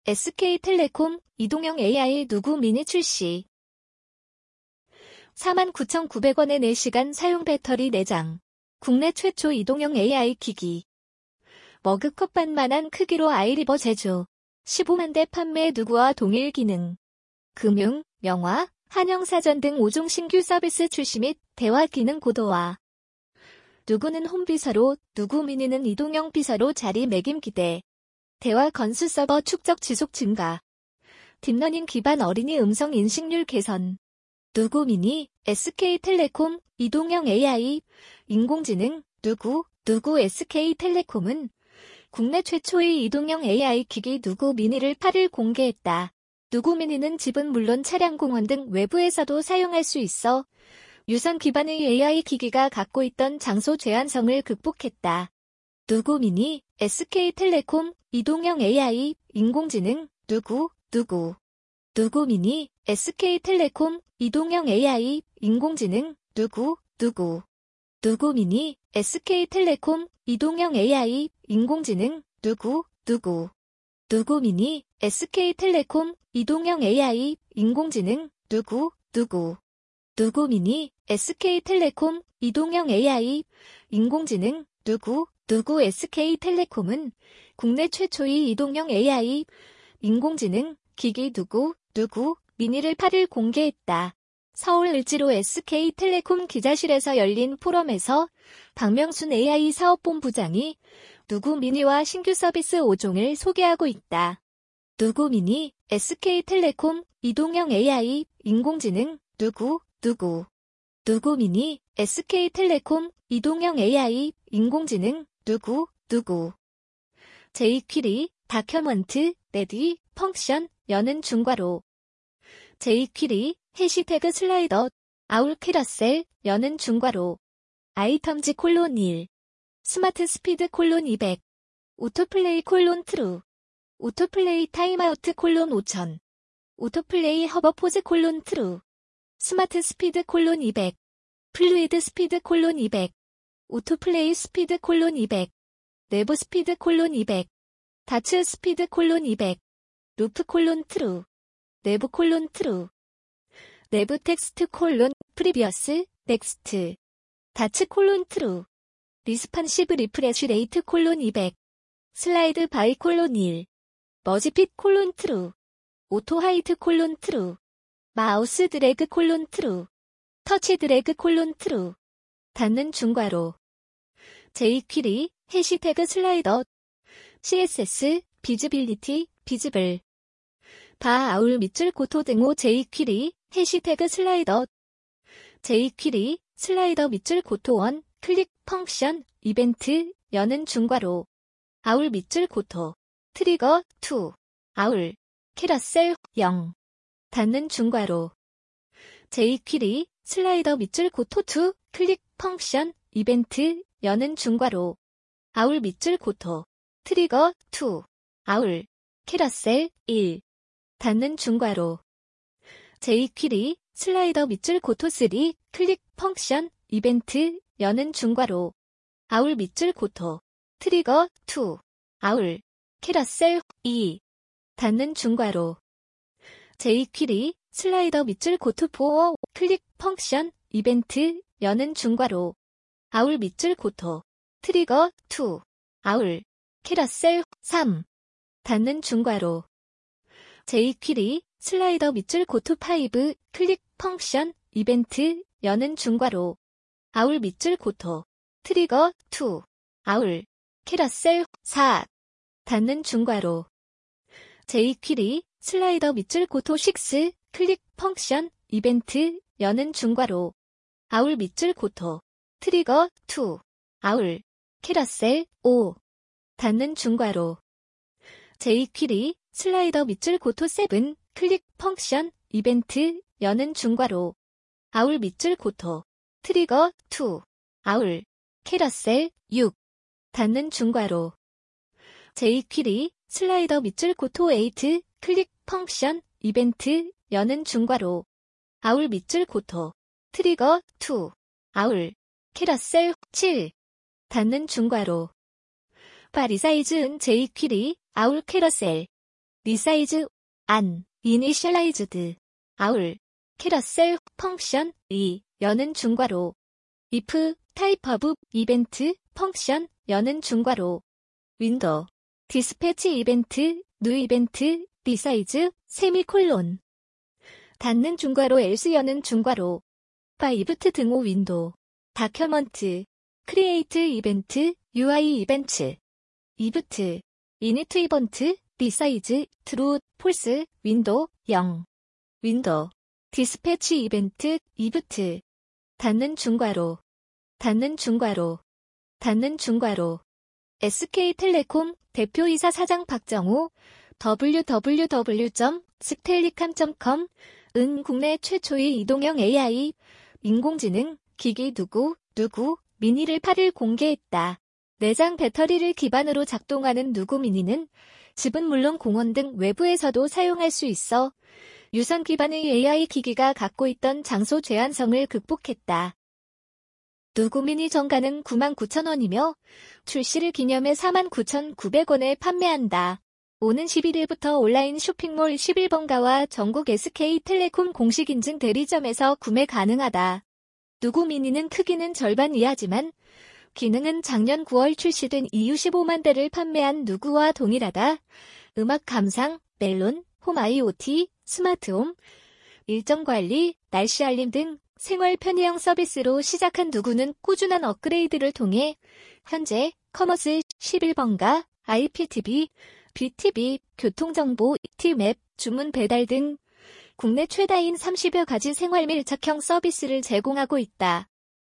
SK텔레콤 이동형 AI 누구 미니 출시. 49,900원에 4시간 사용 배터리 4장. 국내 최초 이동형 AI 기기. 머그컵반만한 크기로 아이리버 제조. 15만 대 판매 누구와 동일 기능. 금융, 영화, 한영사전 등 5종 신규 서비스 출시 및 대화 기능 고도화. 누구는 홈비서로, 누구 미니는 이동형 비서로 자리매김 기대. 대화 건수 서버 축적 지속 증가. 딥러닝 기반 어린이 음성 인식률 개선. 누구 미니, SK텔레콤, 이동형 AI, 인공지능, 누구 SK텔레콤은 국내 최초의 이동형 AI 기기 누구 미니를 8일 공개했다. 누구 미니는 집은 물론 차량 공원 등 외부에서도 사용할 수 있어 유선 기반의 AI 기기가 갖고 있던 장소 제한성을 극복했다. 누구 미니, SK텔레콤, 이동형 AI, 인공지능, 누구 미니, SK텔레콤, 이동형 AI, 인공지능, 누구 미니, SK텔레콤, 이동형 AI, 인공지능, 누구 미니, SK텔레콤, 이동형 AI, 인공지능, 누구 미니, SK텔레콤, 이동형 AI, 인공지능, 누구 SK텔레콤은 국내 최초의 이동형 AI, 인공지능, 기기 누구 미니를 8일 공개했다. 서울 을지로 SK텔레콤 기자실에서 열린 포럼에서 박명순 AI 사업본부장이 누구 미니와 신규 서비스 5종을 소개하고 있다. 누구 미니, SK텔레콤, 이동형 AI, 인공지능, 누구 미니, SK텔레콤, 이동형 AI, 인공지능, 누구 jQuery, 다큐먼트, 레디, 펑션, 여는 중괄호. jQuery, 해시태그 슬라이더, 아울 캐러셀, 여는 중괄호. 아이텀즈 콜론 1. 스마트 스피드 콜론 200. 오토플레이 콜론 트루. 오토플레이 타임아우트 콜론 5000. 오토플레이 허버포즈 콜론 트루. 스마트 스피드 콜론 200. 플루이드 스피드 콜론 200. 오토플레이 스피드 콜론 200. 내부 스피드 콜론 200. 다츠 스피드 콜론 200. 루프 콜론 트루. 내부 콜론 트루. 내부 텍스트 콜론 프리비어스 넥스트. 다츠 콜론 트루. 리스판시브 리프레쉬 레이트 콜론 200. 슬라이드 바이 콜론 1. 머지핏 콜론 트루. 오토 하이트 콜론 트루. 마우스 드래그 콜론 트루. 터치 드래그 콜론 트루. 닫는 중괄호. jQuery, 해시태그 슬라이더. CSS, 비즈빌리티, 비즈블. 바 아울 밑줄 고토 등호 jQuery, 해시태그 슬라이더. jQuery, 슬라이더 밑줄 고토 1, 클릭 펑션, 이벤트, 여는 중괄호. 아울 밑줄 고토. 트리거 2. 아울. 캐러셀 0. 닫는 중괄호. jQuery, 슬라이더 밑줄 고토 2, 클릭 펑션, 이벤트, 여는 중괄호. 아울 밑줄 고토. 트리거 2. 아울. 캐러셀 1. 닫는 중괄호. jQuery, 슬라이더 밑줄 고토 3, 클릭 펑션, 이벤트, 여는 중괄호. 아울 밑줄 고토. 트리거 2. 아울. 캐러셀 2. 닫는 중괄호. jQuery, 슬라이더 밑줄 고토 4, 클릭 펑션, 이벤트, 여는 중괄호. 아울 밑줄 고토. 트리거 2. 아울. 캐러셀 3. 닫는 중괄호. jQuery, 슬라이더 밑줄 고토 5, 클릭 펑션, 이벤트, 여는 중괄호. 아울 밑줄 고토. 트리거 2. 아울. 캐러셀 4. 닫는 중괄호. jQuery, 슬라이더 밑줄 고토 6, 클릭 펑션, 이벤트, 여는 중괄호. 아울 밑줄 고토. 트리거 2. 아울. 캐러셀 5. 닫는 중괄호. jQuery, 슬라이더 밑줄 고토 7, 클릭 펑션, 이벤트, 여는 중괄호. 아울 밑줄 고토. 트리거 2. 아울. 캐러셀 6. 닫는 중괄호. jQuery, 슬라이더 밑줄 고토 8, 클릭 펑션, 이벤트, 여는 중괄호. 아울 밑줄 고토. 트리거 2. 아울. 캐러셀 7. 닫는 중괄호. 바리사이즈은 jQuery, 아울 캐러셀. 리사이즈, 안, 이니셜라이즈드, 아울, 캐러셀, 펑션, 여는 중괄호. if, 타입 오브, 이벤트, 펑션, 여는 중괄호. 윈도우, 디스패치 이벤트, 뉴 이벤트, 리사이즈, 세미콜론. 닫는 중괄호 else 여는 중괄호. 파이브트 등호 윈도우. 다큐먼트, 크리에이트 이벤트, UI 이벤트. 이브트, 이니트 이번트, 리사이즈, 트루, 폴스, 윈도우, 0. 윈도우, 디스패치 이벤트, 이브트. 닫는 중괄호. 닫는 중괄호. 닫는 중괄호. SK텔레콤 대표이사 사장 박정호 www.stellicam.com 은 국내 최초의 이동형 AI 인공지능 기기 누구 미니를 8일 공개했다. 내장 배터리를 기반으로 작동하는 누구 미니는 집은 물론 공원 등 외부에서도 사용할 수 있어 유선 기반의 AI 기기가 갖고 있던 장소 제한성을 극복했다. 누구 미니 정가는 99,000원이며 출시를 기념해 49,900원에 판매한다. 오는 11일부터 온라인 쇼핑몰 11번가와 전국 SK텔레콤 공식 인증 대리점에서 구매 가능하다. 누구 미니는 크기는 절반 이하지만 기능은 작년 9월 출시된 이후 15만 대를 판매한 누구와 동일하다. 음악 감상, 멜론, 홈 IoT, 스마트홈, 일정 관리, 날씨 알림 등 생활 편의형 서비스로 시작한 누구는 꾸준한 업그레이드를 통해 현재 커머스 11번가, IPTV, BTV, 교통정보, T맵, 주문 배달 등 국내 최다인 30여 가지 생활 밀착형 서비스를 제공하고 있다.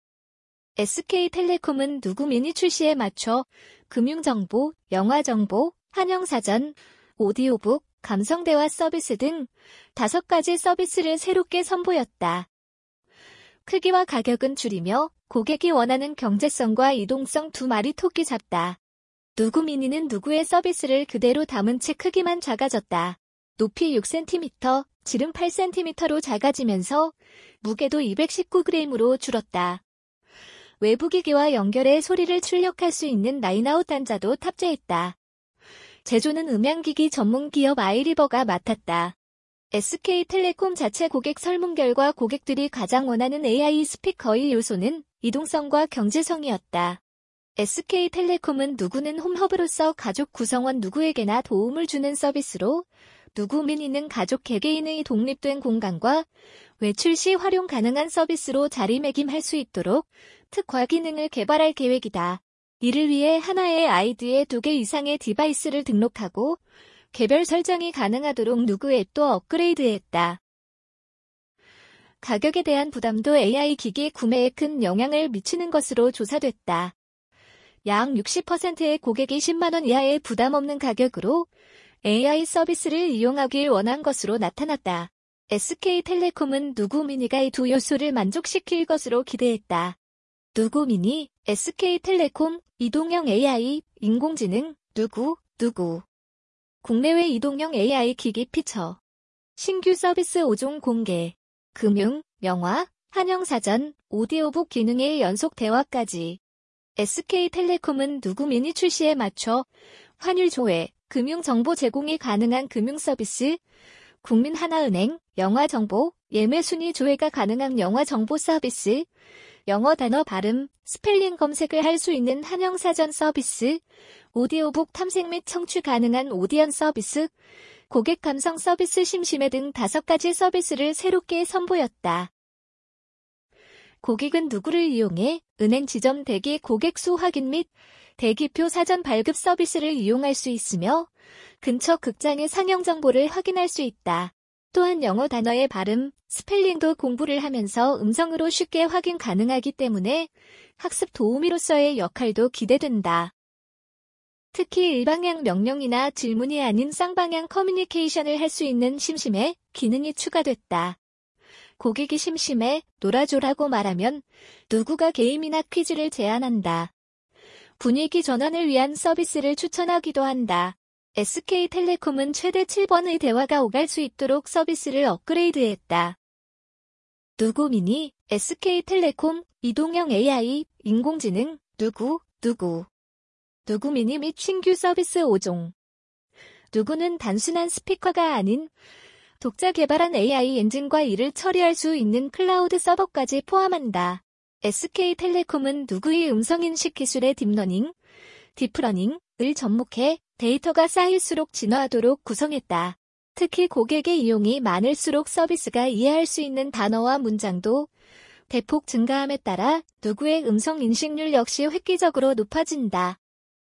SK텔레콤은 누구 미니 출시에 맞춰 금융정보, 영화정보, 한영사전, 오디오북, 감성대화 서비스 등 5가지 서비스를 새롭게 선보였다. 크기와 가격은 줄이며 고객이 원하는 경제성과 이동성 두 마리 토끼 잡다. 누구 미니는 누구의 서비스를 그대로 담은 채 크기만 작아졌다. 높이 6cm, 지름 8cm로 작아지면서 무게도 219g으로 줄었다. 외부 기기와 연결해 소리를 출력할 수 있는 라인아웃 단자도 탑재했다. 제조는 음향기기 전문 기업 아이리버가 맡았다. SK텔레콤 자체 고객 설문 결과 고객들이 가장 원하는 AI 스피커의 요소는 이동성과 경제성이었다. SK텔레콤은 누구는 홈허브로서 가족 구성원 누구에게나 도움을 주는 서비스로 누구 미니는 가족 개개인의 독립된 공간과 외출 시 활용 가능한 서비스로 자리매김할 수 있도록 특화 기능을 개발할 계획이다. 이를 위해 하나의 아이디에 2개 이상의 디바이스를 등록하고 개별 설정이 가능하도록 누구 앱도 업그레이드했다. 가격에 대한 부담도 AI 기기 구매에 큰 영향을 미치는 것으로 조사됐다. 약 60%의 고객이 10만 원 이하의 부담 없는 가격으로 AI 서비스를 이용하길 원한 것으로 나타났다. SK텔레콤은 누구 미니가 이 두 요소를 만족시킬 것으로 기대했다. 누구 미니, SK텔레콤, 이동형 AI, 인공지능, 누구. 국내외 이동형 AI 기기 피처. 신규 서비스 5종 공개. 금융, 영화, 한영사전, 오디오북 기능의 연속 대화까지. SK텔레콤은 누구 미니 출시에 맞춰 환율 조회, 금융 정보 제공이 가능한 금융 서비스, 국민하나은행, 영화 정보, 예매 순위 조회가 가능한 영화 정보 서비스, 영어 단어 발음, 스펠링 검색을 할 수 있는 한영사전 서비스, 오디오북 탐색 및 청취 가능한 오디언 서비스, 고객 감성 서비스 심심해 등 5가지 서비스를 새롭게 선보였다. 고객은 누구를 이용해 은행 지점 대기 고객 수 확인 및 대기표 사전 발급 서비스를 이용할 수 있으며 근처 극장의 상영 정보를 확인할 수 있다. 또한 영어 단어의 발음, 스펠링도 공부를 하면서 음성으로 쉽게 확인 가능하기 때문에 학습 도우미로서의 역할도 기대된다. 특히 일방향 명령이나 질문이 아닌 쌍방향 커뮤니케이션을 할 수 있는 심심해 기능이 추가됐다. 고객이 심심해 놀아줘라고 말하면 누구가 게임이나 퀴즈를 제안한다. 분위기 전환을 위한 서비스를 추천하기도 한다. SK텔레콤은 최대 7번의 대화가 오갈 수 있도록 서비스를 업그레이드했다. 누구 미니, SK텔레콤, 이동형 AI, 인공지능, 누구 미니 및 신규 서비스 5종. 누구는 단순한 스피커가 아닌 독자 개발한 AI 엔진과 이를 처리할 수 있는 클라우드 서버까지 포함한다. SK텔레콤은 누구의 음성인식 기술의 딥러닝, 딥러닝을 접목해 데이터가 쌓일수록 진화하도록 구성했다. 특히 고객의 이용이 많을수록 서비스가 이해할 수 있는 단어와 문장도 대폭 증가함에 따라 누구의 음성 인식률 역시 획기적으로 높아진다.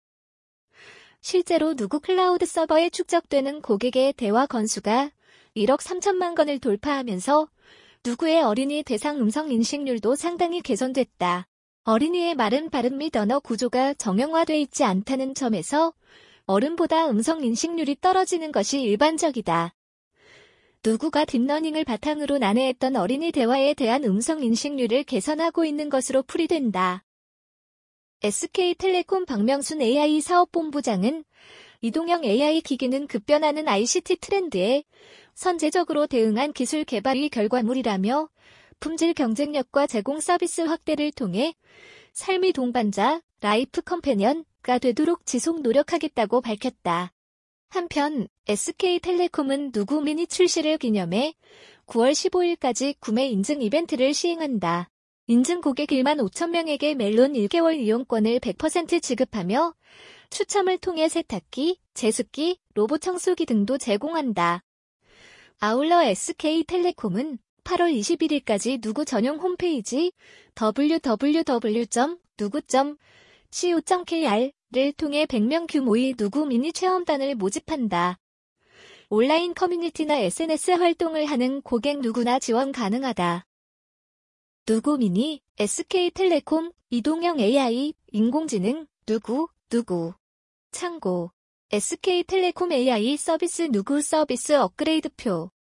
실제로 누구 클라우드 서버에 축적되는 고객의 대화 건수가 1억 3천만 건을 돌파하면서 누구의 어린이 대상 음성 인식률도 상당히 개선됐다. 어린이의 말은 발음 및 언어 구조가 정형화돼 있지 않다는 점에서 어른보다 음성 인식률이 떨어지는 것이 일반적이다. 누구가 딥러닝을 바탕으로 난해했던 어린이 대화에 대한 음성 인식률을 개선하고 있는 것으로 풀이된다. SK텔레콤 박명순 AI 사업본부장은 이동형 AI 기기는 급변하는 ICT 트렌드에 선제적으로 대응한 기술 개발이 결과물이라며 품질 경쟁력과 제공 서비스 확대를 통해 삶의 동반자, 라이프 컴패니언가 되도록 지속 노력하겠다고 밝혔다. 한편 SK텔레콤은 누구 미니 출시를 기념해 9월 15일까지 구매 인증 이벤트를 시행한다. 인증 고객 1만 5천 명에게 멜론 1개월 이용권을 100% 지급하며 추첨을 통해 세탁기, 제습기, 로봇 청소기 등도 제공한다. 아울러 SK텔레콤은 8월 21일까지 누구 전용 홈페이지 www.nugu.co.kr을 통해 100명 규모의 누구 미니 체험단을 모집한다. 온라인 커뮤니티나 SNS 활동을 하는 고객 누구나 지원 가능하다. 누구 미니, SK텔레콤, 이동형 AI, 인공지능, 누구. 참고 SK텔레콤 AI 서비스 누구 서비스 업그레이드표